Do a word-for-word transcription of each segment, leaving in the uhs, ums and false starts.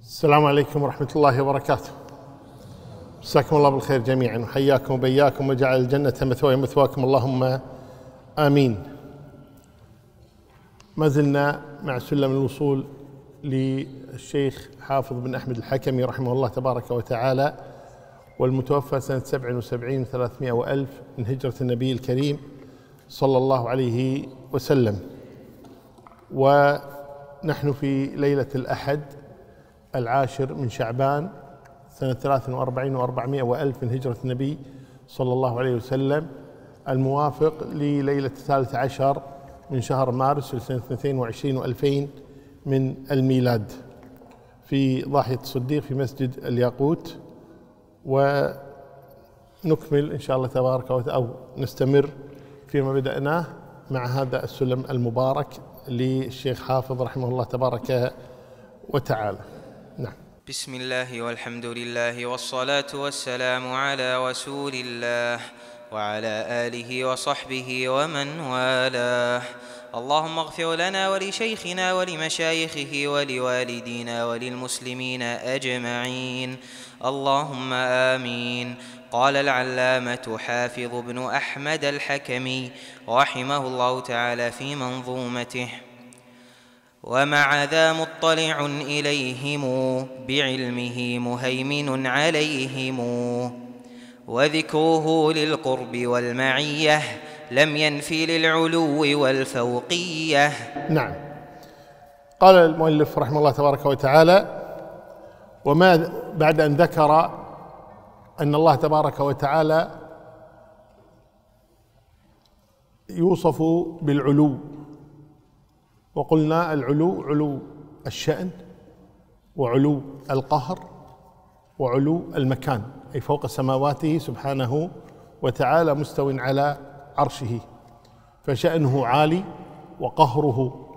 السلام عليكم ورحمة الله وبركاته. مساكم الله بالخير جميعا وحياكم وبياكم وجعل الجنة مثواي مثواكم اللهم آمين. ما زلنا مع سلم الوصول للشيخ حافظ بن أحمد الحكمي رحمه الله تبارك وتعالى، والمتوفى سنة سبع وسبعين وثلاثمائة وألف من هجرة النبي الكريم صلى الله عليه وسلم. ونحن في ليلة الأحد العاشر من شعبان سنة ثلاث وأربعين وأربعمائة وألف من هجرة النبي صلى الله عليه وسلم، الموافق لليلة الثالث عشر من شهر مارس لسنة اثنين وعشرين وألفين من الميلاد، في ضاحية الصديق في مسجد الياقوت. ونكمل إن شاء الله تبارك وتعالى أو نستمر فيما بدأناه مع هذا السلم المبارك للشيخ حافظ رحمه الله تبارك وتعالى. نعم. بسم الله والحمد لله والصلاة والسلام على رسول الله وعلى آله وصحبه ومن والاه. اللهم اغفر لنا ولشيخنا ولمشايخه ولوالدينا وللمسلمين أجمعين، اللهم آمين. قال العلامة حافظ بن أحمد الحكمي رحمه الله تعالى في منظومته: ومع ذا مطلع إليهم بعلمه مهيمن عليهم، وذكره للقرب والمعية لم ينفي للعلو والفوقية. نعم. قال المؤلف رحمه الله تبارك وتعالى: وما بعد أن ذكر أن الله تبارك وتعالى يوصف بالعلو، وقلنا العلو علو الشأن وعلو القهر وعلو المكان، أي فوق سماواته سبحانه وتعالى مستو على عرشه، فشأنه عالي وقهره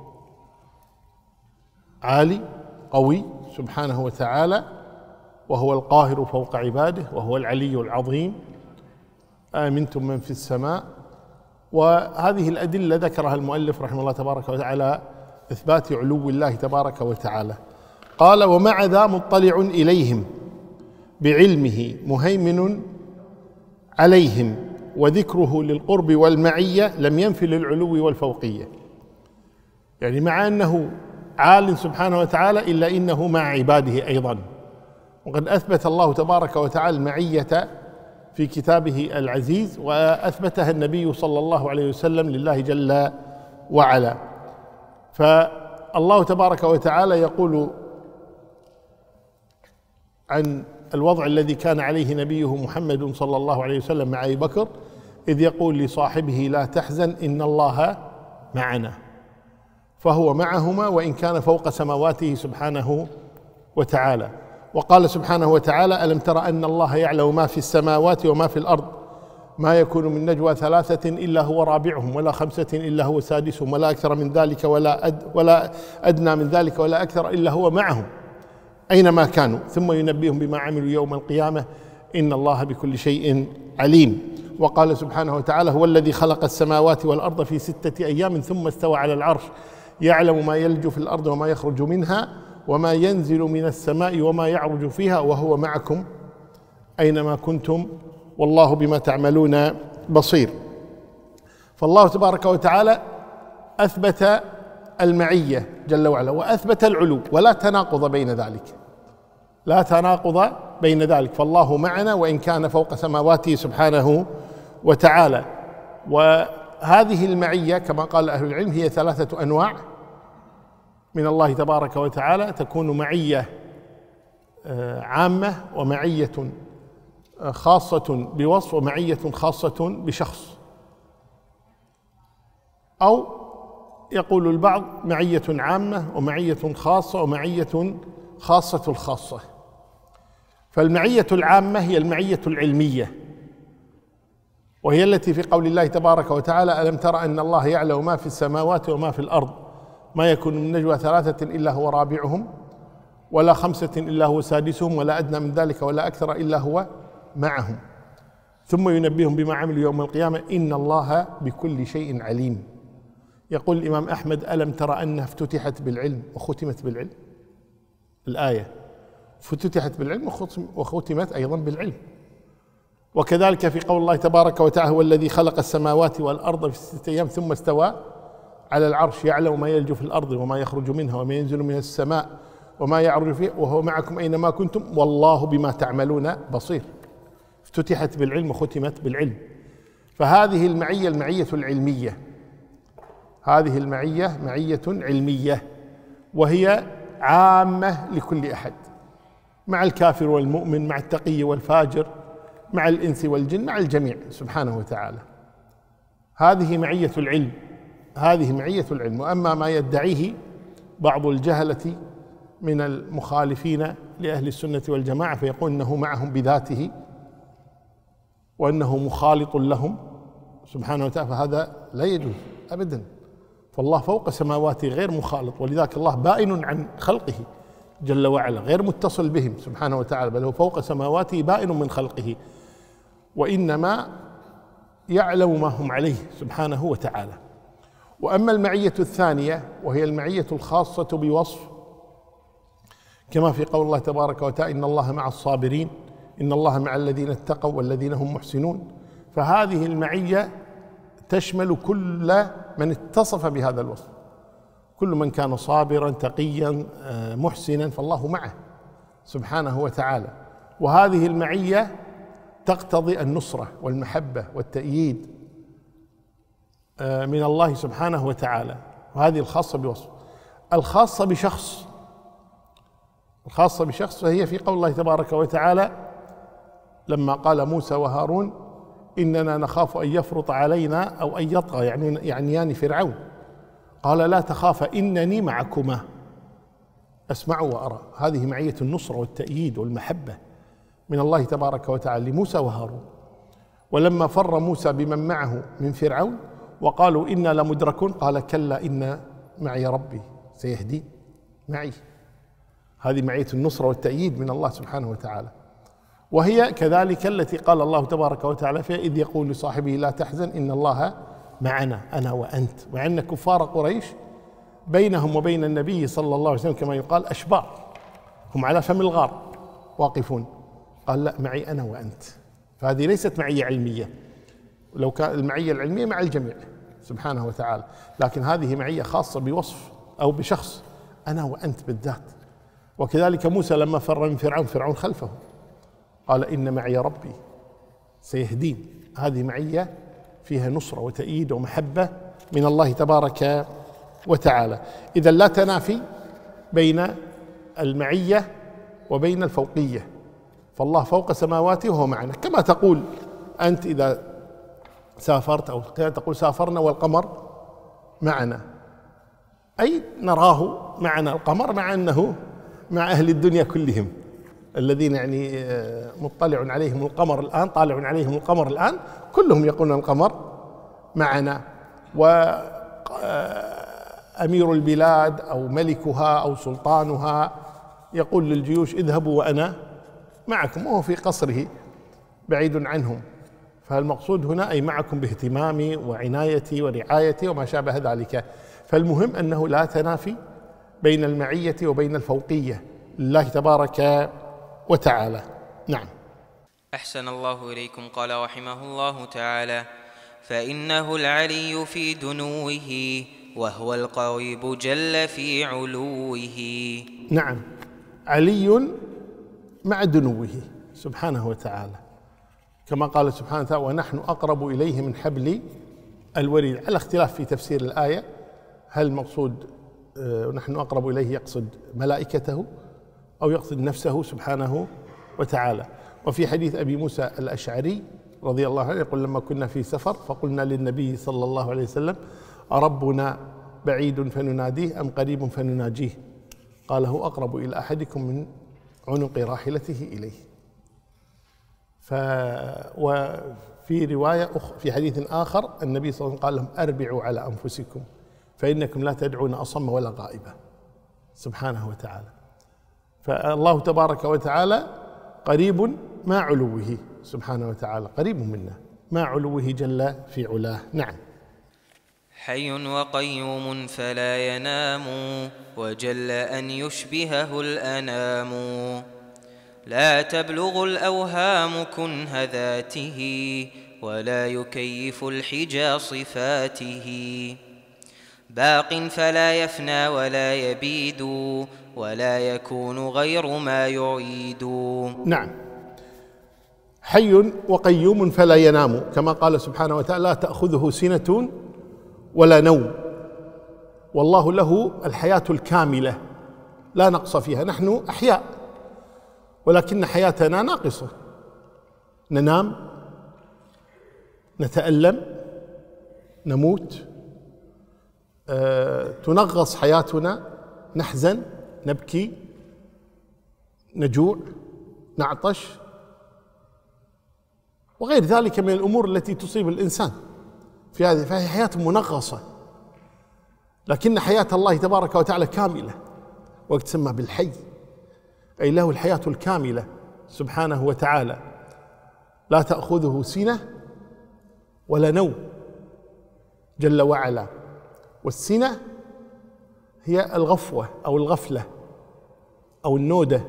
عالي قوي سبحانه وتعالى، وهو القاهر فوق عباده وهو العلي العظيم. آمنتم من في السماء. وهذه الأدلة ذكرها المؤلف رحمه الله تبارك وتعالى إثبات علو الله تبارك وتعالى. قال: ومع ذا مطلع إليهم بعلمه مهيمن عليهم، وذكره للقرب والمعية لم ينفي للعلو والفوقية. يعني مع أنه عال سبحانه وتعالى إلا إنه مع عباده أيضا، وقد أثبت الله تبارك وتعالى المعية في كتابه العزيز، وأثبتها النبي صلى الله عليه وسلم لله جل وعلا. فالله تبارك وتعالى يقول عن الوضع الذي كان عليه نبيه محمد صلى الله عليه وسلم مع أبي بكر، إذ يقول لصاحبه: لا تحزن إن الله معنا. فهو معهما وإن كان فوق سماواته سبحانه وتعالى. وقال سبحانه وتعالى: ألم تر أن الله يعلم ما في السماوات وما في الأرض، ما يكون من نجوى ثلاثة إلا هو رابعهم ولا خمسة إلا هو سادسهم ولا أكثر من ذلك ولا أد ولا أدنى من ذلك ولا أكثر إلا هو معهم أينما كانوا، ثم ينبئهم بما عملوا يوم القيامة إن الله بكل شيء عليم. وقال سبحانه وتعالى: هو الذي خلق السماوات والأرض في ستة أيام ثم استوى على العرش يعلم ما يلج في الأرض وما يخرج منها وما ينزل من السماء وما يعرج فيها وهو معكم أينما كنتم والله بما تعملون بصير. فالله تبارك وتعالى أثبت المعية جل وعلا وأثبت العلو، ولا تناقض بين ذلك، لا تناقض بين ذلك، فالله معنا وإن كان فوق سماواته سبحانه وتعالى. وهذه المعية كما قال أهل العلم هي ثلاثة أنواع من الله تبارك وتعالى، تكون معية عامة ومعية خاصة بوصف ومعية خاصة بشخص، أو يقول البعض معية عامة ومعية خاصة ومعية خاصة الخاصة. فالمعية العامة هي المعية العلمية، وهي التي في قول الله تبارك وتعالى: ألم تر أن الله يعلم ما في السماوات وما في الأرض، ما يكون من نجوى ثلاثة إلا هو رابعهم ولا خمسة إلا هو سادسهم ولا أدنى من ذلك ولا أكثر إلا هو معهم، ثم ينبئهم بما عملوا يوم القيامة إن الله بكل شيء عليم. يقول الإمام أحمد: ألم تر أنها افتتحت بالعلم وختمت بالعلم؟ الآية فافتتحت بالعلم وختمت أيضا بالعلم. وكذلك في قول الله تبارك وتعالى: هو الذي خلق السماوات والأرض في ستة أيام ثم استوى على العرش يعلم ما يلج في الأرض وما يخرج منها وما ينزل من السماء وما يعرج فيه وهو معكم أينما كنتم والله بما تعملون بصير. افتتحت بالعلم وختمت بالعلم. فهذه المعية المعية العلمية، هذه المعية معية علمية، وهي عامة لكل أحد، مع الكافر والمؤمن، مع التقي والفاجر، مع الإنس والجن، مع الجميع سبحانه وتعالى. هذه معية العلم، هذه معية العلم. وأما ما يدعيه بعض الجهلة من المخالفين لأهل السنة والجماعة فيقول أنه معهم بذاته وأنه مخالط لهم سبحانه وتعالى، فهذا لا يجوز أبدا. فالله فوق سماواته غير مخالط، ولذلك الله بائن عن خلقه جل وعلا، غير متصل بهم سبحانه وتعالى، بل هو فوق سماواته بائن من خلقه، وإنما يعلم ما هم عليه سبحانه وتعالى. وأما المعية الثانية وهي المعية الخاصة بوصف، كما في قول الله تبارك وتعالى: إن الله مع الصابرين، إن الله مع الذين اتقوا والذين هم محسنون. فهذه المعية تشمل كل من اتصف بهذا الوصف، كل من كان صابرا تقيا محسنا فالله معه سبحانه وتعالى. وهذه المعية تقتضي النصرة والمحبة والتأييد من الله سبحانه وتعالى، وهذه الخاصة بوصف. الخاصة بشخص، الخاصة بشخص فهي في قول الله تبارك وتعالى لما قال موسى وهارون: إننا نخاف أن يفرط علينا أو أن يطغى، يعني يعنيان فرعون. قال: لا تخافا إنني معكما أسمع وأرى. هذه معية النصرة والتأييد والمحبة من الله تبارك وتعالى لموسى وهارون. ولما فر موسى بمن معه من فرعون وقالوا إنا لمدركون قال: كلا إن معي ربي سيهدين. معي، هذه معية النصرة والتأييد من الله سبحانه وتعالى. وهي كذلك التي قال الله تبارك وتعالى فيها: إذ يقول لصاحبه لا تحزن إن الله معنا أنا وأنت. مع أن كفار قريش بينهم وبين النبي صلى الله عليه وسلم كما يقال أشبار، هم على فم الغار واقفون، قال: لا، معي أنا وأنت. فهذه ليست معية علمية، لو كان المعية العلمية مع الجميع سبحانه وتعالى، لكن هذه معية خاصة بوصف أو بشخص، أنا وأنت بالذات. وكذلك موسى لما فر من فرعون، فرعون خلفه، قال: إن معي ربي سيهدين. هذه معية فيها نصرة وتأييد ومحبة من الله تبارك وتعالى. إذن لا تنافي بين المعية وبين الفوقية، فالله فوق سماواته وهو معنا. كما تقول أنت إذا سافرت أو تقول سافرنا والقمر معنا، أي نراه معنا القمر، مع أنه مع أهل الدنيا كلهم الذين يعني مطلع عليهم القمر الآن، طالع عليهم القمر الآن، كلهم يقولون القمر معنا. وأمير البلاد أو ملكها أو سلطانها يقول للجيوش: اذهبوا وأنا معكم، وهو في قصره بعيد عنهم. فالمقصود هنا أي معكم باهتمامي وعنايتي ورعايتي وما شابه ذلك. فالمهم أنه لا تنافي بين المعية وبين الفوقية لله تبارك وتعالى. نعم. أحسن الله إليكم. قال رحمه الله تعالى: فإنه العلي في دنوه وهو القريب جل في علوه. نعم، علي مع دنوه سبحانه وتعالى، كما قال سبحانه وتعالى: ونحن أقرب إليه من حبل الوريد. على اختلاف في تفسير الآية، هل المقصود ونحن أقرب إليه يقصد ملائكته أو يقصد نفسه سبحانه وتعالى. وفي حديث أبي موسى الأشعري رضي الله عنه يقول: لما كنا في سفر فقلنا للنبي صلى الله عليه وسلم: أربنا بعيد فنناديه أم قريب فنناجيه؟ قال: هو أقرب إلى أحدكم من عنق راحلته إليه. ف وفي رواية أخ... في حديث آخر النبي صلى الله عليه وسلم قال لهم: أربعوا على أنفسكم فإنكم لا تدعون أصم ولا غائبة سبحانه وتعالى. فالله تبارك وتعالى قريب مع علوه سبحانه وتعالى، قريب منا مع علوه جل في علاه. نعم. حي وقيوم فلا ينام وجل أن يشبهه الأنام. لا تبلغ الأوهام كنه ذاته ولا يكيف الحجى صفاته باق فلا يفنى ولا يبيد ولا يكون غير ما يعيد. نعم، حي وقيوم فلا ينام، كما قال سبحانه وتعالى لا تأخذه سنة ولا نوم، والله له الحياة الكاملة لا نقص فيها. نحن أحياء ولكن حياتنا ناقصة، ننام، نتألم، نموت، أه، تنغص حياتنا، نحزن، نبكي، نجوع، نعطش، وغير ذلك من الأمور التي تصيب الإنسان في هذه، فهي حياة منغصة. لكن حياة الله تبارك وتعالى كاملة، وتسمى بالحي، أي له الحياة الكاملة سبحانه وتعالى، لا تأخذه سنة ولا نوم جل وعلا. والسنة هي الغفوة أو الغفلة أو النودة،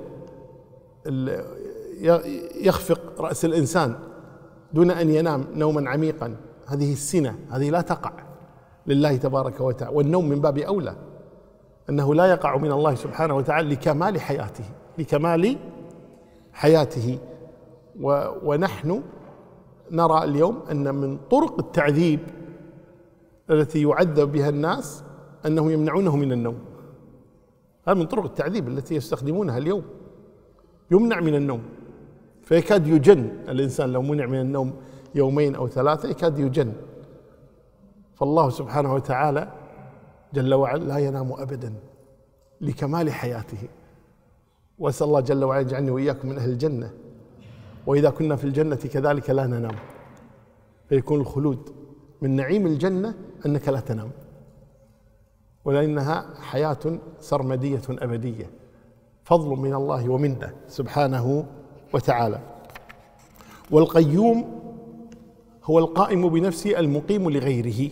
يخفق رأس الإنسان دون أن ينام نوما عميقا، هذه السنة، هذه لا تقع لله تبارك وتعالى. والنوم من باب أولى، أنه لا يقع من الله سبحانه وتعالى لكمال حياته، لكمال حياته. ونحن نرى اليوم أن من طرق التعذيب التي يعذب بها الناس أنهم يمنعونه من النوم. هذا من طرق التعذيب التي يستخدمونها اليوم، يمنع من النوم، فيكاد يجن الإنسان لو منع من النوم يومين أو ثلاثة، يكاد يجن. فالله سبحانه وتعالى جل وعلا لا ينام أبدا لكمال حياته. وأسأل الله جل وعلا يجعلني وإياكم من أهل الجنة، وإذا كنا في الجنة كذلك لا ننام، فيكون الخلود من نعيم الجنة أنك لا تنام، ولأنها حياة سرمدية أبدية، فضل من الله ومنه سبحانه وتعالى. والقيوم هو القائم بنفسه المقيم لغيره،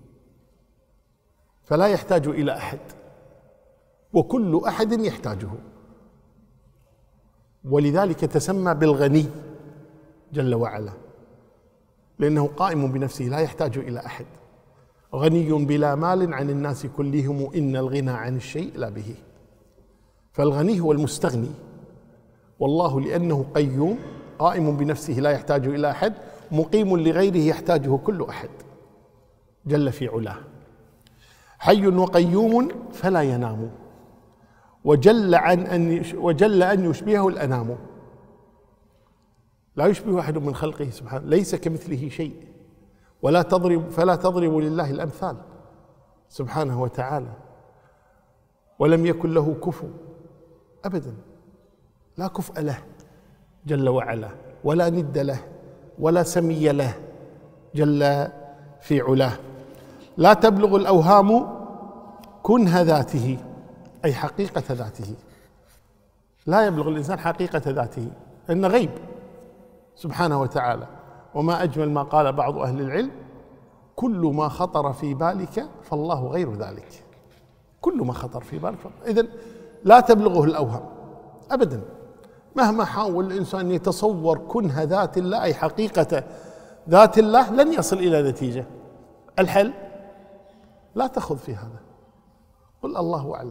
فلا يحتاج إلى أحد، وكل أحد يحتاجه، ولذلك تسمى بالغني جل وعلا، لأنه قائم بنفسه لا يحتاج إلى أحد، غني بلا مال عن الناس كلهم إن الغنى عن الشيء لا به. فالغني هو المستغني، والله لأنه قيوم قائم بنفسه لا يحتاج إلى أحد، مقيم لغيره يحتاجه كل أحد جل في علاه. حي وقيوم فلا ينام، وجل عن أن وجل أن يشبهه الأنام، لا يشبه أحد من خلقه سبحانه، ليس كمثله شيء، ولا تضرب فلا تضرب لله الأمثال سبحانه وتعالى، ولم يكن له كفو أبدا، لا كفء له جل وعلا، ولا ند له، ولا سمي له جل في علاه. لا تبلغ الأوهام كنه ذاته، أي حقيقة ذاته، لا يبلغ الإنسان حقيقة ذاته، إن غيب سبحانه وتعالى. وما أجمل ما قال بعض أهل العلم: كل ما خطر في بالك فالله غير ذلك. كل ما خطر في بالك، إذن لا تبلغه الأوهام أبدا، مهما حاول الإنسان يتصور كنه ذات الله أي حقيقة ذات الله لن يصل إلى نتيجة. الحل لا تخذ في هذا، قل الله أعلم.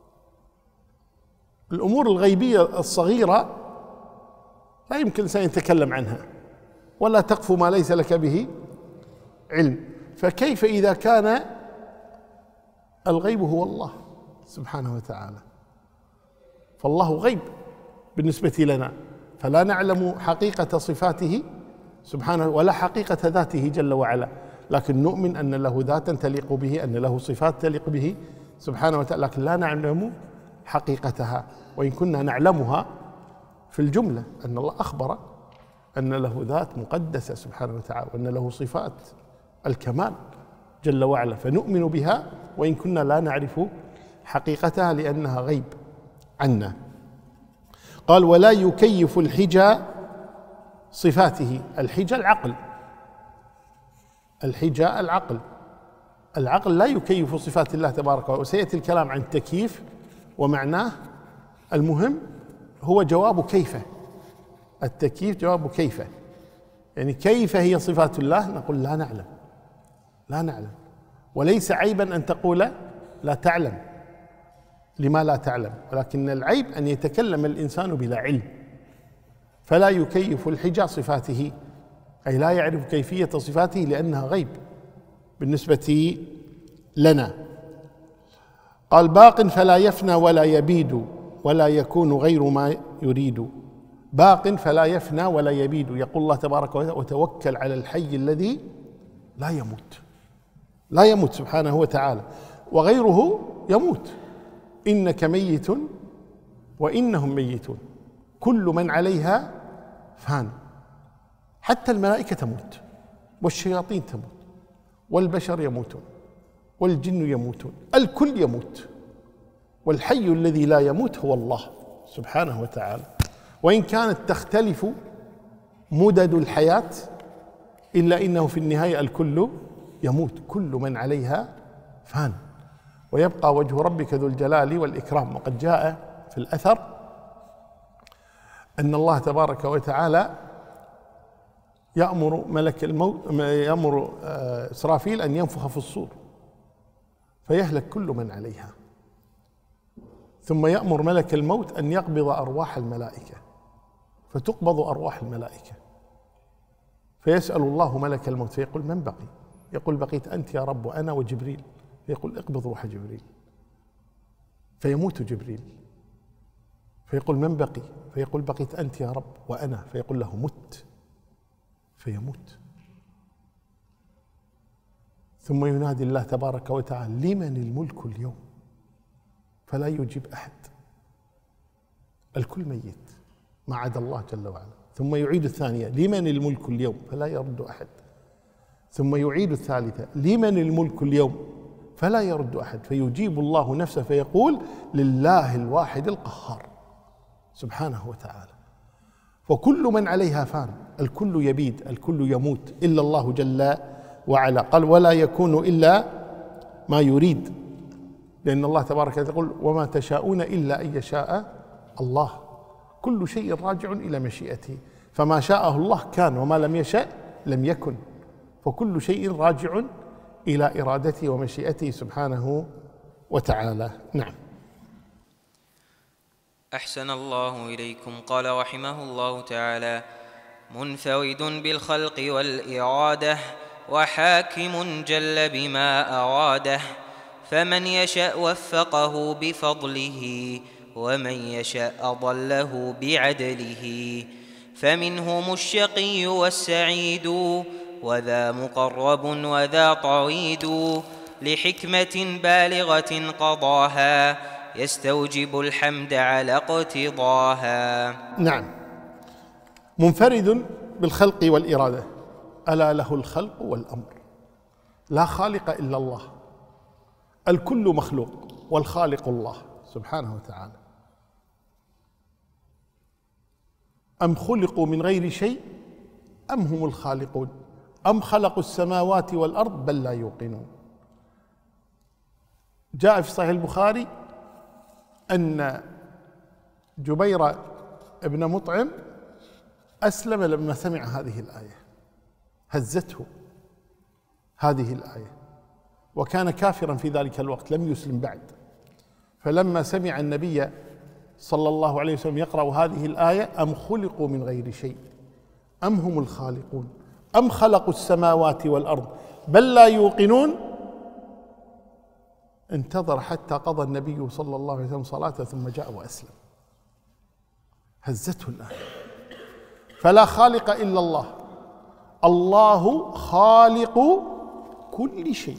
الأمور الغيبية الصغيرة لا يمكن الإنسان يتكلم عنها، ولا تقف ما ليس لك به علم. فكيف إذا كان الغيب هو الله سبحانه وتعالى؟ فالله غيب بالنسبة لنا، فلا نعلم حقيقة صفاته سبحانه ولا حقيقة ذاته جل وعلا، لكن نؤمن أن له ذاتا تليق به، أن له صفات تليق به سبحانه وتعالى، لكن لا نعلم حقيقتها، وإن كنا نعلمها في الجملة، أن الله أخبر أن له ذات مقدسة سبحانه وتعالى، وأن له صفات الكمال جل وعلا، فنؤمن بها وإن كنا لا نعرف حقيقتها لأنها غيب عنا. قال: ولا يكيف الحجى صفاته. الحجى العقل، الحجى العقل العقل لا يكيف صفات الله تبارك وتعالى، وسيأتي الكلام عن التكييف ومعناه. المهم هو جواب كيف، التكييف جواب كيف، يعني كيف هي صفات الله؟ نقول لا نعلم، لا نعلم. وليس عيبا أن تقول لا تعلم، لما لا تعلم، ولكن العيب أن يتكلم الإنسان بلا علم، فلا يكيف الحجى صفاته، أي لا يعرف كيفية صفاته لأنها غيب بالنسبة لنا. قال باق فلا يفنى ولا يبيد ولا يكون غير ما يريد. باق فلا يفنى ولا يبيد، يقول الله تبارك وتعالى وتوكل على الحي الذي لا يموت، لا يموت سبحانه وتعالى، وغيره يموت. إنك ميت وإنهم ميتون، كل من عليها فان. حتى الملائكة تموت، والشياطين تموت، والبشر يموتون، والجن يموتون، الكل يموت، والحي الذي لا يموت هو الله سبحانه وتعالى. وإن كانت تختلف مدد الحياة إلا إنه في النهاية الكل يموت، كل من عليها فان، ويبقى وجه ربك ذو الجلال والإكرام. وقد جاء في الأثر أن الله تبارك وتعالى يأمر ملك الموت، يأمر إسرافيل أن ينفخ في الصور فيهلك كل من عليها، ثم يأمر ملك الموت أن يقبض أرواح الملائكة فتقبض أرواح الملائكة، فيسأل الله ملك الموت فيقول من بقي؟ يقول بقيت أنت يا رب وأنا وجبريل، فيقول اقبض روح جبريل، فيموت جبريل، فيقول من بقي؟ فيقول بقيت أنت يا رب وأنا، فيقول له مت، فيموت. ثم ينادي الله تبارك وتعالى لمن الملك اليوم؟ فلا يجيب أحد، الكل ميت ما عدا الله جل وعلا. ثم يعيد الثانية لمن الملك اليوم؟ فلا يرد أحد. ثم يعيد الثالثة لمن الملك اليوم؟ فلا يرد أحد. فيجيب الله نفسه فيقول لله الواحد القهار سبحانه وتعالى. وكل من عليها فان، الكل يبيد، الكل يموت إلا الله جل وعلا. قال ولا يكون إلا ما يريد، لأن الله تبارك وتعالى يقول وما تشاءون إلا أن يشاء الله، كل شيء راجع إلى مشيئته، فما شاءه الله كان وما لم يشأ لم يكن، فكل شيء راجع إلى إرادته ومشيئته سبحانه وتعالى. نعم. أحسن الله إليكم. قال رحمه الله تعالى منفرد بالخلق والإرادة وحاكم جل بما أراده، فمن يشأ وفقه بفضله ومن يشأ أضله بعدله، فمنهم الشقي والسعيد وذا مقرب وذا طريد، لحكمة بالغة قضاها يستوجب الحمد على اقتضاها. نعم. منفرد بالخلق والإرادة، ألا له الخلق والأمر، لا خالق إلا الله، الكل مخلوق والخالق الله سبحانه وتعالى. أم خلقوا من غير شيء أم هم الخالقون أم خلقوا السماوات والأرض بل لا يوقنون. جاء في صحيح البخاري أن جبير ابن مطعم أسلم لما سمع هذه الآية، هزته هذه الآية، وكان كافرا في ذلك الوقت لم يسلم بعد. فلما سمع النبي صلى الله عليه وسلم يقرأ هذه الآية أم خلقوا من غير شيء أم هم الخالقون أم خلقوا السماوات والأرض بل لا يوقنون، انتظر حتى قضى النبي صلى الله عليه وسلم صلاته ثم جاء وأسلم. هزته الآية. فلا خالق إلا الله، الله خالق كل شيء،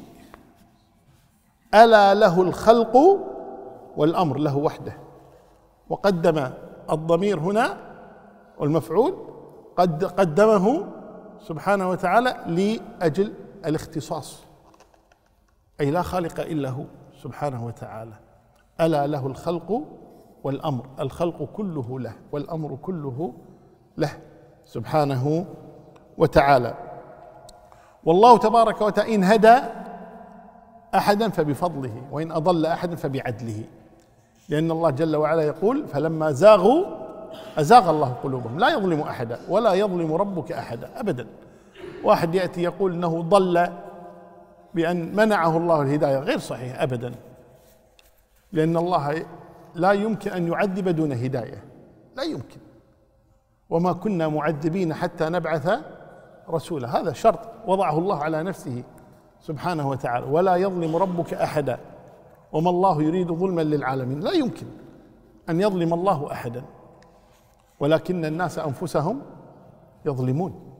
ألا له الخلق والأمر، له وحده. وقدم الضمير هنا والمفعول قد قدمه سبحانه وتعالى لأجل الاختصاص، أي لا خالق إلا هو سبحانه وتعالى. ألا له الخلق والأمر، الخلق كله له والأمر كله له سبحانه وتعالى. والله تبارك وتعالى إن هدى أحدا فبفضله وإن أضل أحدا فبعدله، لأن الله جل وعلا يقول فلما زاغوا أزاغ الله قلوبهم. لا يظلم أحدا ولا يظلم ربك أحدا أبدا. واحد يأتي يقول أنه ضل بأن منعه الله الهداية، غير صحيح أبدا، لأن الله لا يمكن أن يعذب دون هداية، لا يمكن. وما كنا معذبين حتى نبعث رسولا، هذا شرط وضعه الله على نفسه سبحانه وتعالى. ولا يظلم ربك أحدا وما الله يريد ظلما للعالمين. لا يمكن أن يظلم الله أحدا، ولكن الناس أنفسهم يظلمون.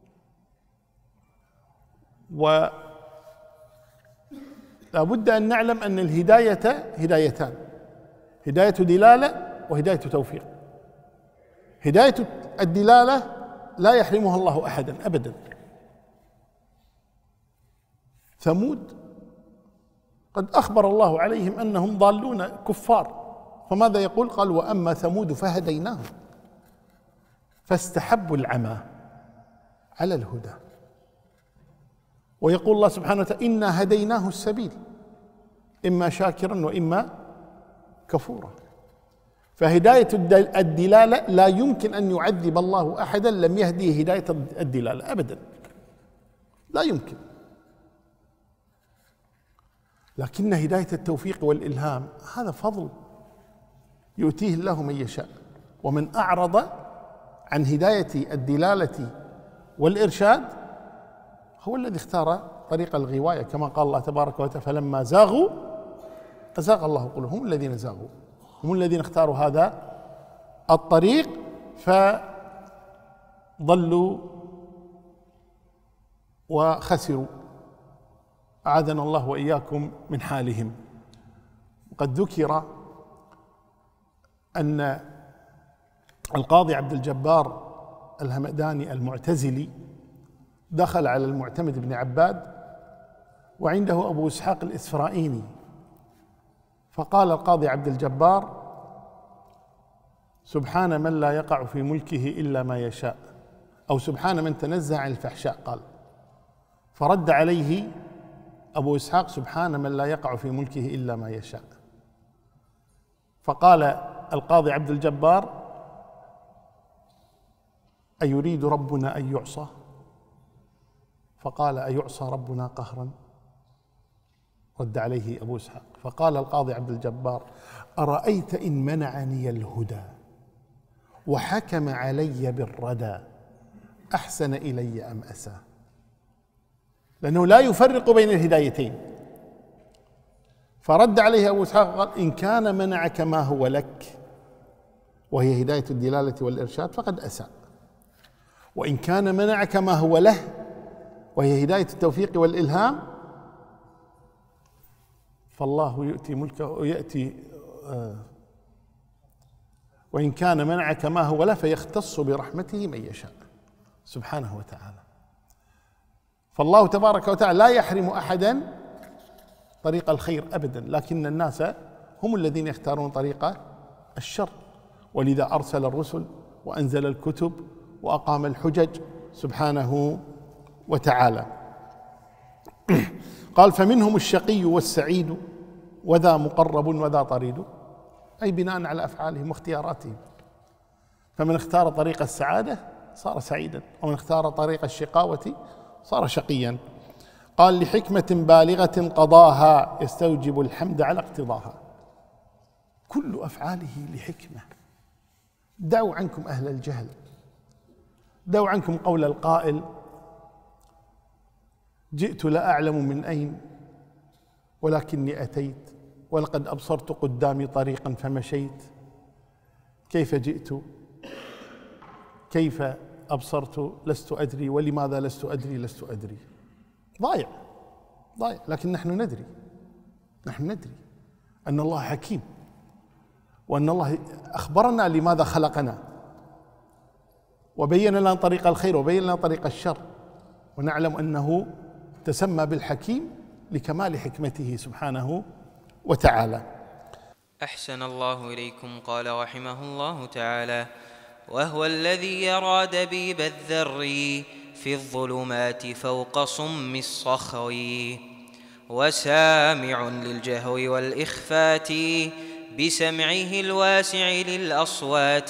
ولا بد أن نعلم أن الهداية هدايتان: هداية دلالة وهداية توفيق. هداية الدلالة لا يحرمها الله أحدا أبدا. ثمود قد أخبر الله عليهم أنهم ضالون كفار، فماذا يقول؟ قال: وأما ثمود فهديناهم فاستحبوا العمى على الهدى. ويقول الله سبحانه وتعالى: إنا هديناه السبيل إما شاكرا وإما كفورا. فهداية الدلالة لا يمكن أن يعذب الله أحدا لم يهديه هداية الدلالة أبدا، لا يمكن. لكن هداية التوفيق والإلهام هذا فضل يؤتيه الله من يشاء. ومن أعرض عن هداية الدلالة والإرشاد هو الذي اختار طريق الغواية، كما قال الله تبارك وتعالى: فلما زاغوا أزاغ الله قلوبهم. هم الذين زاغوا، هم الذين اختاروا هذا الطريق فضلوا وخسروا. أعاذنا الله وإياكم من حالهم. قد ذكر أن القاضي عبد الجبار الهمداني المعتزلي دخل على المعتمد بن عباد وعنده أبو إسحاق الإسفرائيني، فقال القاضي عبد الجبار: سبحان من لا يقع في ملكه إلا ما يشاء، أو سبحان من تنزه عن الفحشاء. قال، فرد عليه أبو إسحاق: سبحان من لا يقع في ملكه إلا ما يشاء. فقال القاضي عبد الجبار: أيريد ربنا أن يعصى؟ فقال: أيعصى ربنا قهرا؟ رد عليه أبو إسحاق، فقال القاضي عبد الجبار: أرأيت إن منعني الهدى وحكم علي بالردى أحسن إلي أم أساء؟ لأنه لا يفرق بين الهدايتين. فرد عليه أبو إسحاق قال: إن كان منعك ما هو لك وهي هداية الدلالة والإرشاد فقد أساء، وإن كان منعك ما هو له وهي هداية التوفيق والإلهام فالله يؤتي ملكه ويأتي آه وإن كان منعك ما هو له فيختص برحمته من يشاء سبحانه وتعالى. فالله تبارك وتعالى لا يحرم أحدا طريق الخير أبدا، لكن الناس هم الذين يختارون طريق الشر. ولذا أرسل الرسل وأنزل الكتب وأقام الحجج سبحانه وتعالى. قال: فمنهم الشقي والسعيد وذا مقرب وذا طريد، أي بناء على أفعالهم واختياراتهم. فمن اختار طريق السعادة صار سعيدا، ومن اختار طريق الشقاوة صار شقيا. قال: لحكمة بالغة قضاها يستوجب الحمد على اقتضاها. كل أفعاله لحكمة. دعوا عنكم أهل الجهل، دعوا عنكم قول القائل: جئت لا أعلم من أين ولكني أتيت، ولقد أبصرت قدامي طريقا فمشيت. كيف جئت؟ كيف أبصرت؟ لست أدري. ولماذا لست أدري؟ لست أدري. ضايع ضايع. لكن نحن ندري، نحن ندري أن الله حكيم، وأن الله أخبرنا لماذا خلقنا، وبين لنا طريق الخير وبين لنا طريق الشر، ونعلم أنه تسمى بالحكيم لكمال حكمته سبحانه وتعالى. أحسن الله إليكم. قال رحمه الله تعالى: وهو الذي يرى دبيب الذر في الظلمات فوق صم الصخر، وسامع للجهو والإخفات بسمعه الواسع للأصوات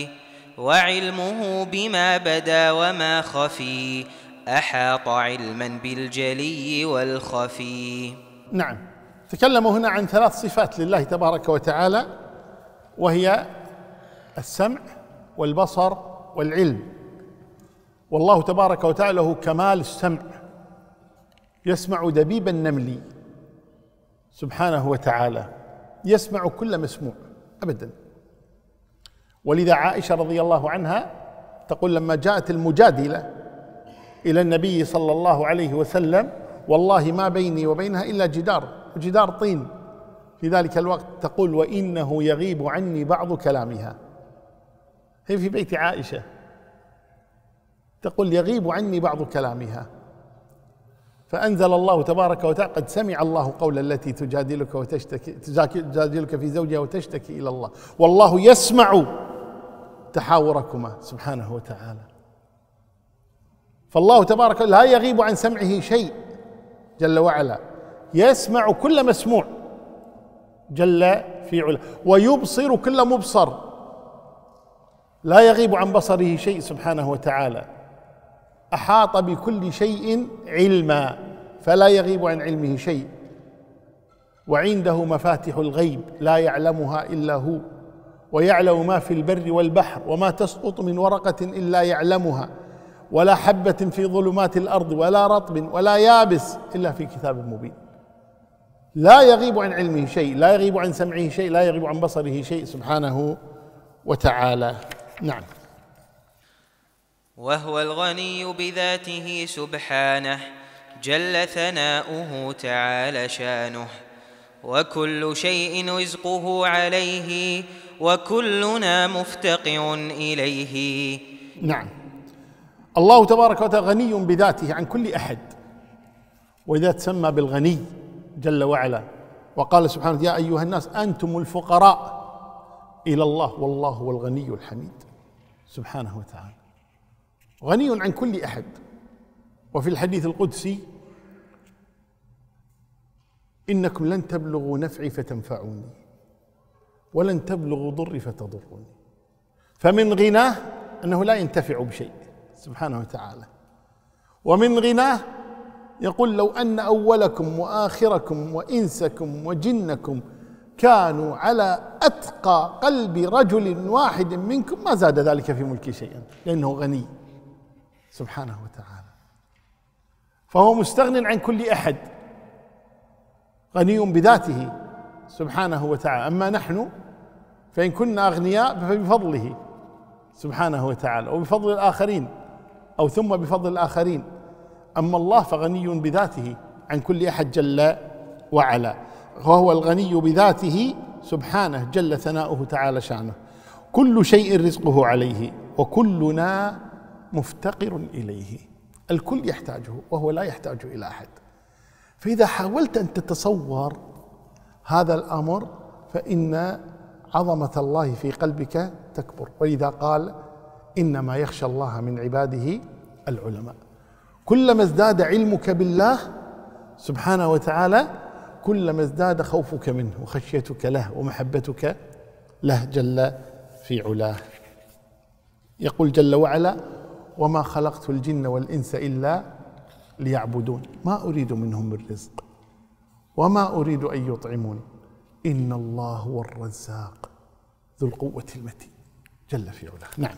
وعلمه بما بدا وما خفي أحاط علما بالجلي والخفي. نعم، تكلموا هنا عن ثلاث صفات لله تبارك وتعالى، وهي السمع والبصر والعلم. والله تبارك وتعالى له كمال السمع، يسمع دبيب النمل سبحانه وتعالى، يسمع كل مسموع أبدا. ولذا عائشة رضي الله عنها تقول لما جاءت المجادلة إلى النبي صلى الله عليه وسلم: والله ما بيني وبينها إلا جدار، جدار طين. في ذلك الوقت تقول: وإنه يغيب عني بعض كلامها. هي في بيت عائشة تقول: يغيب عني بعض كلامها. فأنزل الله تبارك وتعالى: قد سمع الله قول التي تجادلك وتشتكي تجادلك في زوجها وتشتكي إلى الله والله يسمع تحاوركما سبحانه وتعالى. فالله تبارك لا يغيب عن سمعه شيء جل وعلا، يسمع كل مسموع جل في علا، ويبصر كل مبصر، لا يغيب عن بصره شيء سبحانه وتعالى. أحاط بكل شيء علما، فلا يغيب عن علمه شيء. وعنده مفاتح الغيب لا يعلمها إلا هو، ويعلم ما في البر والبحر، وما تسقط من ورقة إلا يعلمها، ولا حبة في ظلمات الأرض ولا رطب ولا يابس إلا في كتاب مبين. لا يغيب عن علمه شيء، لا يغيب عن سمعه شيء، لا يغيب عن بصره شيء سبحانه وتعالى. نعم. وهو الغني بذاته سبحانه جل ثناؤه تعالى شانه، وكل شيء رزقه عليه، وكلنا مفتقر إليه. نعم، الله تبارك وتعالى غني بذاته عن كل أحد، وإذا تسمى بالغني جل وعلا، وقال سبحانه: يا أيها الناس أنتم الفقراء إلى الله والله هو الغني الحميد سبحانه وتعالى، غني عن كل أحد. وفي الحديث القدسي: إنكم لن تبلغوا نفعي فتنفعوني، ولن تبلغوا ضري فتضروني. فمن غناه أنه لا ينتفع بشيء سبحانه وتعالى، ومن غناه يقول: لو أن أولكم وآخركم وإنسكم وجنكم كانوا على أتقى قلب رجل واحد منكم ما زاد ذلك في ملكي شيئا، لأنه غني سبحانه وتعالى. فهو مستغن عن كل أحد، غني بذاته سبحانه وتعالى. أما نحن فإن كنا أغنياء فبفضله سبحانه وتعالى، وبفضل الآخرين، أو ثم بفضل الآخرين. أما الله فغني بذاته عن كل أحد جل وعلا، وهو الغني بذاته سبحانه جل ثناؤه تعالى شانه. كل شيء رزقه عليه، وكلنا مفتقر إليه. الكل يحتاجه وهو لا يحتاج إلى أحد. فإذا حاولت أن تتصور هذا الأمر فإن عظمة الله في قلبك تكبر. ولذا قال: إنما يخشى الله من عباده العلماء. كلما ازداد علمك بالله سبحانه وتعالى كلما ازداد خوفك منه وخشيتك له ومحبتك له جل في علاه. يقول جل وعلا: وما خلقت الجن والإنس إلا ليعبدون ما أريد منهم من رزق وما أريد أن يطعمون إن الله هو الرزاق ذو القوة المتين جل في علاه. نعم.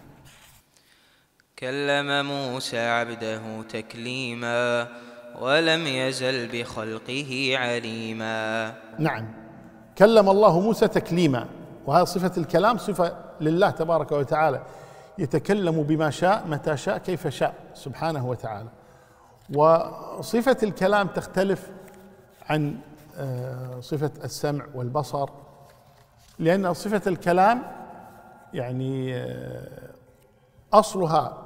كلم موسى عبده تكليما ولم يزل بخلقه عليما. نعم، كلم الله موسى تكليما، وهذه صفة الكلام صفة لله تبارك وتعالى، يتكلم بما شاء متى شاء كيف شاء سبحانه وتعالى. وصفة الكلام تختلف عن صفة السمع والبصر، لأن صفة الكلام يعني أصلها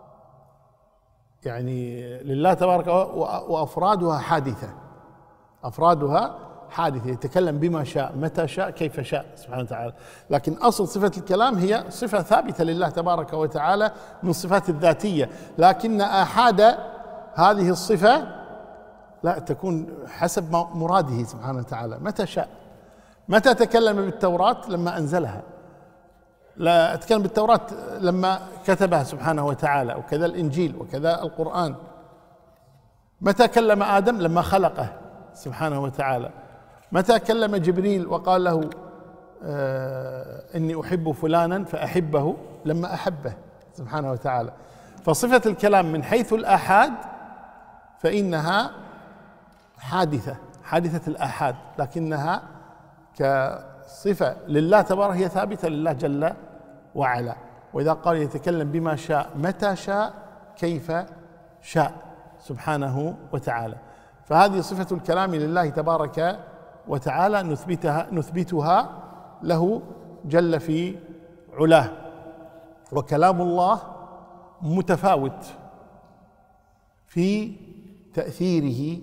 يعني لله تبارك وأفرادها حادثة، أفرادها حادثة، يتكلم بما شاء متى شاء كيف شاء سبحانه وتعالى. لكن أصل صفة الكلام هي صفة ثابتة لله تبارك وتعالى من صفات الذاتية، لكن آحاد هذه الصفة لا تكون حسب مراده سبحانه وتعالى متى شاء. متى تكلم بالتوراة؟ لما أنزلها. لا أتكلم بالتوراة لما كتبها سبحانه وتعالى، وكذا الإنجيل وكذا القرآن. متى كلم آدم؟ لما خلقه سبحانه وتعالى. متى كلم جبريل وقال له آه إني أحب فلانا فأحبه؟ لما أحبه سبحانه وتعالى. فصفة الكلام من حيث الآحاد فإنها حادثة، حادثة الآحاد، لكنها كصفة لله تبارك هي ثابتة لله جل وعلا. وإذا قال يتكلم بما شاء متى شاء كيف شاء سبحانه وتعالى. فهذه صفة الكلام لله تبارك وتعالى نثبتها نثبتها له جل في علاه. وكلام الله متفاوت في تأثيره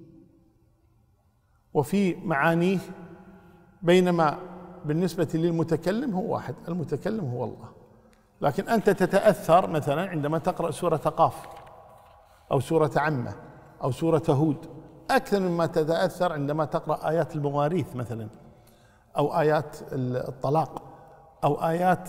وفي معانيه، بينما بالنسبة للمتكلم هو واحد، المتكلم هو الله. لكن أنت تتأثر مثلا عندما تقرأ سورة قاف أو سورة عمة أو سورة هود أكثر مما تتأثر عندما تقرأ آيات المواريث مثلا، أو آيات الطلاق، أو آيات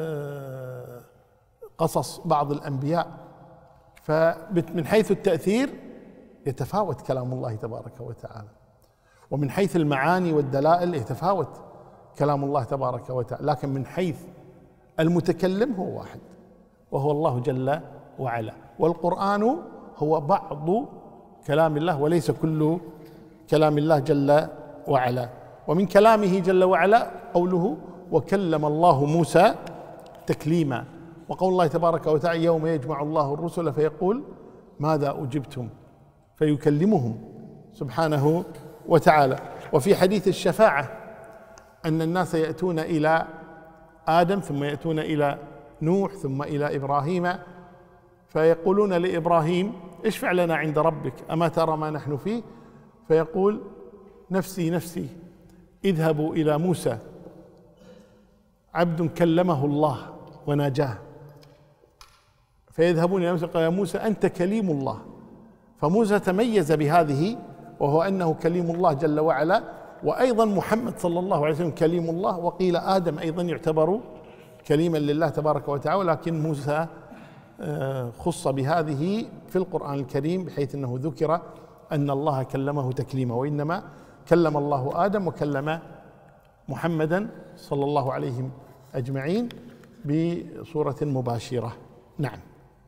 قصص بعض الأنبياء. فمن حيث التأثير يتفاوت كلام الله تبارك وتعالى، ومن حيث المعاني والدلائل يتفاوت كلام الله تبارك وتعالى، لكن من حيث المتكلم هو واحد وهو الله جل وعلا. والقرآن هو بعض كلام الله وليس كل كلام الله جل وعلا. ومن كلامه جل وعلا قوله وكلم الله موسى تكليما، وقول الله تبارك وتعالى يوم يجمع الله الرسل فيقول ماذا أجبتم فيكلمهم سبحانه وتعالى. وفي حديث الشفاعة أن الناس يأتون إلى آدم ثم يأتون إلى نوح ثم إلى إبراهيم فيقولون لإبراهيم اشفع لنا عند ربك أما ترى ما نحن فيه؟ فيقول نفسي نفسي اذهبوا إلى موسى عبد كلمه الله وناجاه. فيذهبون إلى موسى قال يا موسى أنت كليم الله. فموسى تميز بهذه وهو أنه كليم الله جل وعلا، وأيضا محمد صلى الله عليه وسلم كليم الله، وقيل آدم أيضا يعتبر كليما لله تبارك وتعالى، لكن موسى خص بهذه في القرآن الكريم بحيث أنه ذكر أن الله كلمه تكليما، وإنما كلم الله آدم وكلم محمدا صلى الله عليه أجمعين بصورة مباشرة. نعم.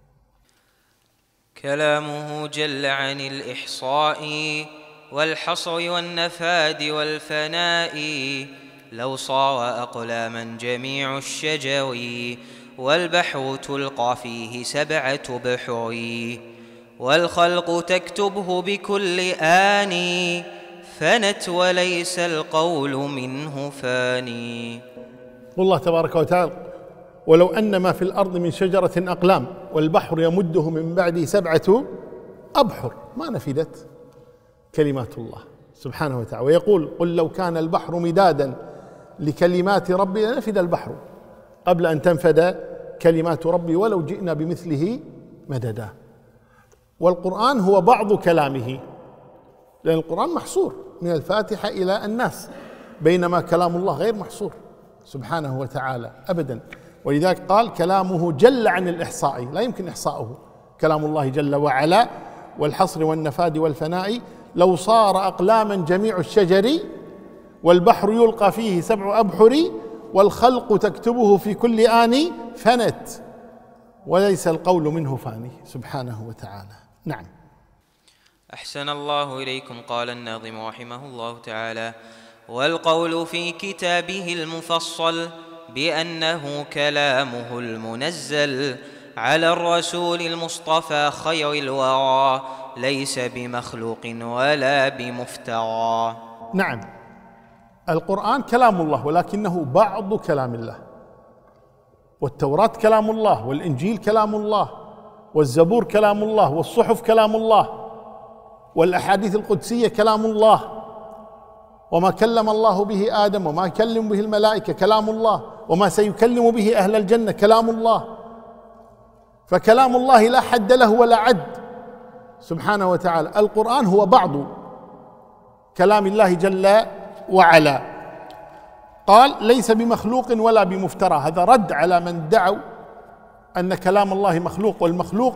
كلامه جل عن الإحصاء والحصر والنفاد والفناء، لو صار أقلاما جميع الشجر والبحر تلقى فيه سبعة بحر، والخلق تكتبه بكل آن فنت وليس القول منه فاني. والله تبارك وتعالى ولو أن ما في الأرض من شجرة أقلام والبحر يمده من بعده سبعة أبحر ما نفدت كلمات الله سبحانه وتعالى. ويقول قل لو كان البحر مدادا لكلمات ربي لنفد البحر قبل أن تنفد كلمات ربي ولو جئنا بمثله مددا. والقرآن هو بعض كلامه، لأن القرآن محصور من الفاتحة إلى الناس، بينما كلام الله غير محصور سبحانه وتعالى أبدا. ولذلك قال كلامه جل عن الإحصاء، لا يمكن إحصاؤه كلام الله جل وعلا، والحصر والنفاد والفناء. لو صار أقلاما جميع الشجر والبحر يلقى فيه سبع أبحر والخلق تكتبه في كل آن فنت وليس القول منه فاني سبحانه وتعالى. نعم. أحسن الله إليكم. قال الناظم رحمه الله تعالى والقول في كتابه المفصل بأنه كلامه المنزل على الرسول المصطفى خير الورى ليس بمخلوق ولا بمفترى. نعم، القرآن كلام الله ولكنه بعض كلام الله، والتوراة كلام الله، والإنجيل كلام الله، والزبور كلام الله، والصحف كلام الله، والأحاديث القدسية كلام الله، وما كلم الله به آدم وما كلم به الملائكة كلام الله، وما سيكلم به أهل الجنة كلام الله. فكلام الله لا حد له ولا عد سبحانه وتعالى. القرآن هو بعض كلام الله جل وعلا، قال ليس بمخلوق ولا بمفترى. هذا رد على من دعوا أن كلام الله مخلوق، والمخلوق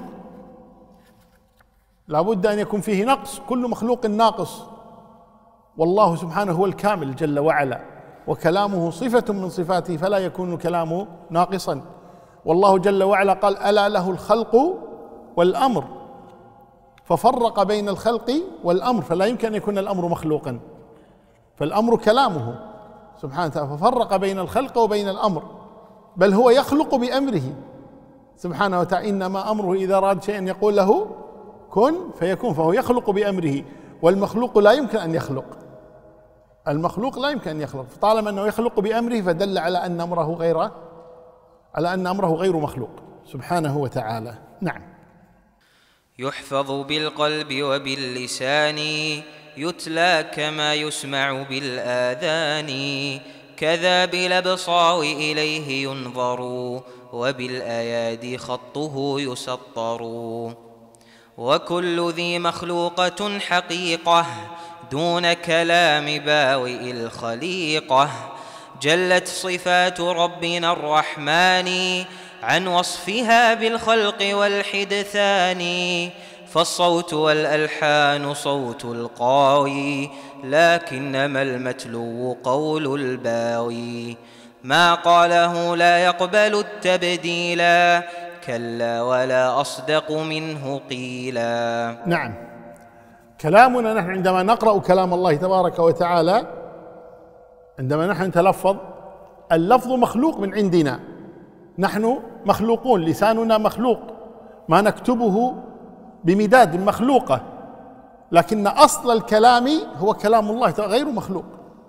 لا بد أن يكون فيه نقص، كل مخلوق ناقص، والله سبحانه هو الكامل جل وعلا، وكلامه صفة من صفاته فلا يكون كلامه ناقصا. والله جل وعلا قال ألا له الخلق والأمر، ففرق بين الخلق والأمر، فلا يمكن أن يكون الأمر مخلوقا، فالأمر كلامه سبحانه وتعالى، ففرق بين الخلق وبين الأمر، بل هو يخلق بأمره سبحانه وتعالى. إنما أمره إذا أراد شيئا يقول له كن فيكون، فهو يخلق بأمره، والمخلوق لا يمكن أن يخلق، المخلوق لا يمكن أن يخلق، فطالما أنه يخلق بأمره فدل على أن أمره غير على أن أمره غير مخلوق سبحانه وتعالى. نعم. يحفظ بالقلب وباللسان، يتلى كما يسمع بالآذان، كذا بالأبصار إليه ينظر، وبالأيادي خطه يسطر. وكل ذي مخلوقة حقيقة، دون كلام باوئ الخليقة، جلت صفات ربنا الرحمن عن وصفها بالخلق والحدثان. فالصوت والألحان صوت القاوي، لكنما المتلو قول الباوي. ما قاله لا يقبل التبديلا، كلا ولا أصدق منه قيلا. نعم. كلامنا نحن عندما نقرأ كلام الله تبارك وتعالى، عندما نحن نتلفظ، اللفظ مخلوق من عندنا، نحن مخلوقون، لساننا مخلوق، ما نكتبه بمداد مخلوقة، لكن أصل الكلام هو كلام الله غير مخلوق.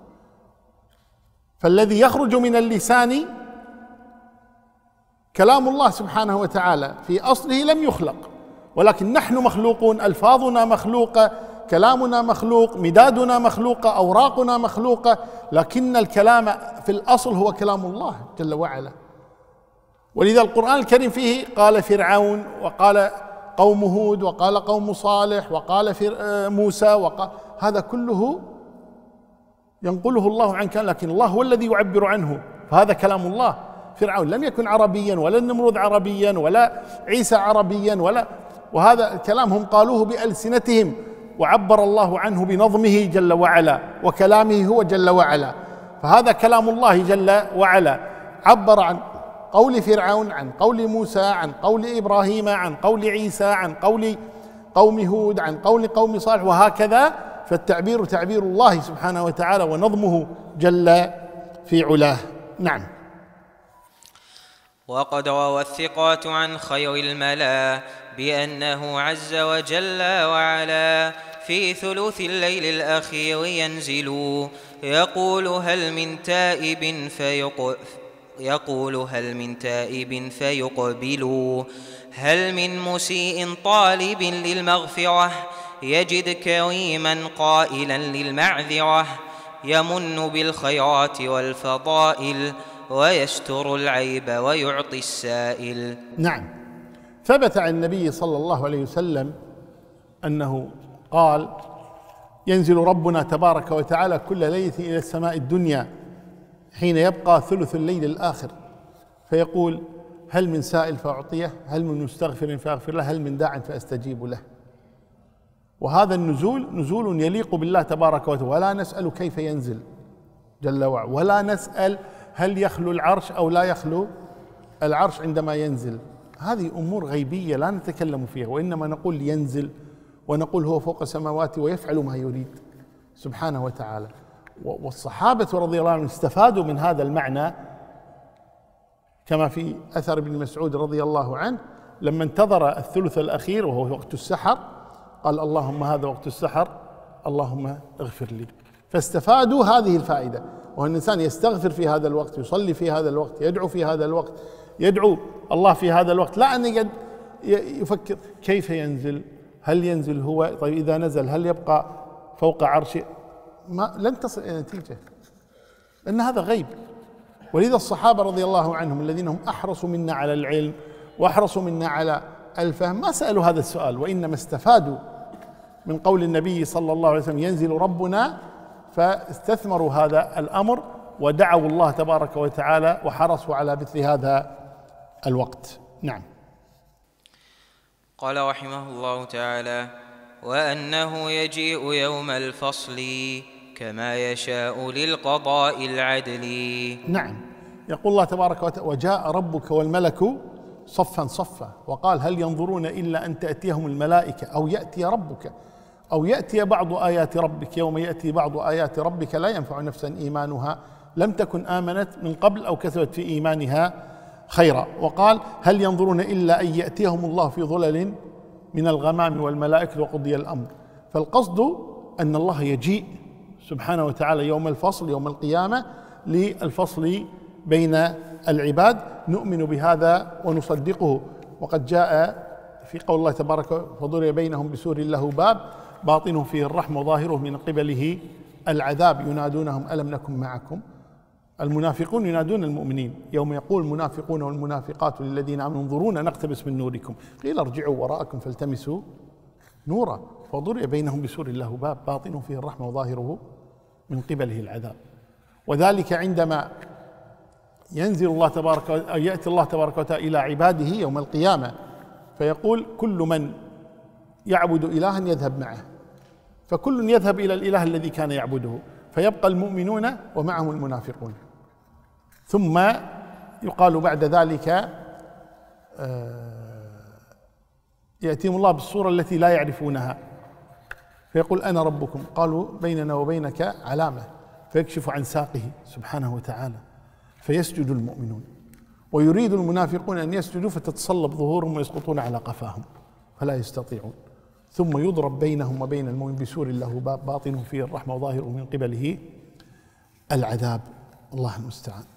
فالذي يخرج من اللسان كلام الله سبحانه وتعالى في أصله لم يخلق، ولكن نحن مخلوقون، ألفاظنا مخلوقة، كلامنا مخلوق، مدادنا مخلوقة، أوراقنا مخلوقة، لكن الكلام في الأصل هو كلام الله جل وعلا. ولذا القرآن الكريم فيه قال فرعون، وقال قوم هود، وقال قوم صالح، وقال موسى، وقال هذا كله ينقله الله عن كلام، لكن الله هو الذي يعبر عنه، فهذا كلام الله. فرعون لم يكن عربيا، ولا النمرود عربيا، ولا عيسى عربيا، ولا وهذا الكلام هم قالوه بألسنتهم، وعبر الله عنه بنظمه جل وعلا، وكلامه هو جل وعلا، فهذا كلام الله جل وعلا. عبر عن قول فرعون، عن قول موسى، عن قول إبراهيم، عن قول عيسى، عن قول قوم هود، عن قول قوم صالح، وهكذا. فالتعبير تعبير الله سبحانه وتعالى، ونظمه جل في علاه. نعم. وقد روى الثقات عن خير الملا بأنه عز وجل وعلا في ثلث الليل الأخير ينزل، يقول هل من تائب فيق يقول هل من تائب فيقبل، هل من مسيء طالب للمغفرة، يجد كريما قائلا للمعذرة، يمن بالخيرات والفضائل، ويستر العيب ويعطي السائل. نعم. ثبت عن النبي صلى الله عليه وسلم أنه قال ينزل ربنا تبارك وتعالى كل ليلة إلى السماء الدنيا حين يبقى ثلث الليل الآخر، فيقول هل من سائل فأعطيه، هل من مستغفر فأغفر له، هل من داع فأستجيب له. وهذا النزول نزول يليق بالله تبارك وتعالى، ولا نسأل كيف ينزل جل وعلا، ولا نسأل هل يخلو العرش أو لا يخلو العرش عندما ينزل. هذه أمور غيبية لا نتكلم فيها، وإنما نقول ينزل، ونقول هو فوق السماوات ويفعل ما يريد سبحانه وتعالى. والصحابة رضي الله عنهم استفادوا من هذا المعنى، كما في أثر ابن مسعود رضي الله عنه لما انتظر الثلث الأخير وهو وقت السحر قال اللهم هذا وقت السحر اللهم اغفر لي. فاستفادوا هذه الفائدة، وهو الإنسان يستغفر في هذا الوقت، يصلي في هذا الوقت، يدعو في هذا الوقت، يدعو الله في هذا الوقت، لا أن يفكر كيف ينزل، هل ينزل هو، طيب إذا نزل هل يبقى فوق عرشه، ما لن تصل إلى نتيجة، لأن هذا غيب. ولذا الصحابة رضي الله عنهم الذين هم أحرصوا منا على العلم وأحرصوا منا على الفهم ما سألوا هذا السؤال، وإنما استفادوا من قول النبي صلى الله عليه وسلم ينزل ربنا، فاستثمروا هذا الأمر ودعوا الله تبارك وتعالى وحرصوا على مثل هذا الوقت. نعم. قال رحمه الله تعالى: وأنه يجيء يوم الفصل كما يشاء للقضاء العدل. نعم، يقول الله تبارك وتعالى: وجاء ربك والملك صفا صفا، وقال: هل ينظرون إلا أن تأتيهم الملائكة أو يأتي ربك أو يأتي بعض آيات ربك. يوم يأتي بعض آيات ربك لا ينفع نفسا إيمانها لم تكن آمنت من قبل أو كسبت في إيمانها خيرا. وقال: هل ينظرون إلا أن يأتيهم الله في ظلل من الغمام والملائكة وقضي الأمر. فالقصد أن الله يجيء سبحانه وتعالى يوم الفصل، يوم القيامة، للفصل بين العباد. نؤمن بهذا ونصدقه. وقد جاء في قول الله تبارك: فضرب بينهم بسور له باب باطنه فيه الرحمة وظاهره من قبله العذاب ينادونهم ألم نكن معكم. المنافقون ينادون المؤمنين يوم يقول المنافقون والمنافقات للذين آمنوا انظرونا نقتبس من نوركم قيل ارجعوا وراءكم فالتمسوا نورا فضرب بينهم بسور له باب باطنه فيه الرحمة وظاهره من قبله العذاب. وذلك عندما ينزل الله تبارك أو يأتي الله تبارك وتعالى إلى عباده يوم القيامة فيقول: كل من يعبد إلها يذهب معه، فكل يذهب إلى الإله الذي كان يعبده، فيبقى المؤمنون ومعهم المنافقون. ثم يقال بعد ذلك يأتيهم الله بالصورة التي لا يعرفونها فيقول: أنا ربكم. قالوا: بيننا وبينك علامة. فيكشف عن ساقه سبحانه وتعالى فيسجد المؤمنون، ويريد المنافقون أن يسجدوا فتتصلب ظهورهم ويسقطون على قفاهم فلا يستطيعون. ثم يضرب بينهم وبين المؤمن بسور له باب باطنه فيه الرحمة وظاهره من قبله العذاب. الله المستعان.